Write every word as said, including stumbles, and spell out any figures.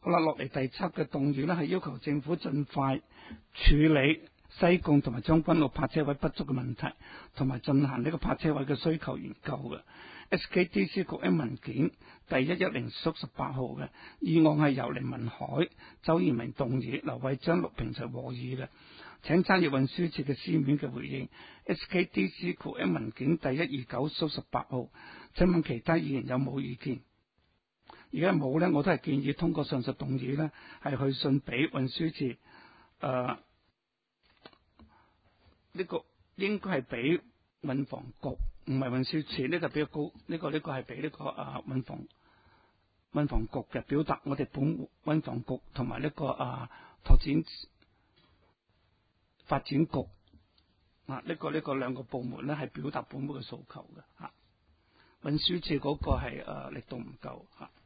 好啦，落嚟第七嘅動議呢，係要求政府盡快處理西貢同埋將軍澳泊車位不足嘅問題，同埋進行呢個泊車位嘅需求研究嘅。S K D C 局 M 文件第一一零縮十八號嘅議案係由凌文海、周延明動議，劉慧章、陸平齊和議嘅。請參閱運輸署嘅書面嘅回應。S K D C 局 M 文件第一二九縮十八號，請問其他議員有冇意見？而家冇呢，我都係建議通過上述動議呢，係去信俾運輸署，誒、呃、呢、這個應該係俾運房局，唔係運輸署，呢、這個比較高，呢、這個呢、這個係俾呢個啊運房運房局嘅，表達我哋本運房局同埋呢個啊拓展發展局啊呢、這個呢、這個兩個部門呢，係表達本部嘅訴求嘅嚇。運輸署嗰個係誒、啊、力度唔夠嚇。啊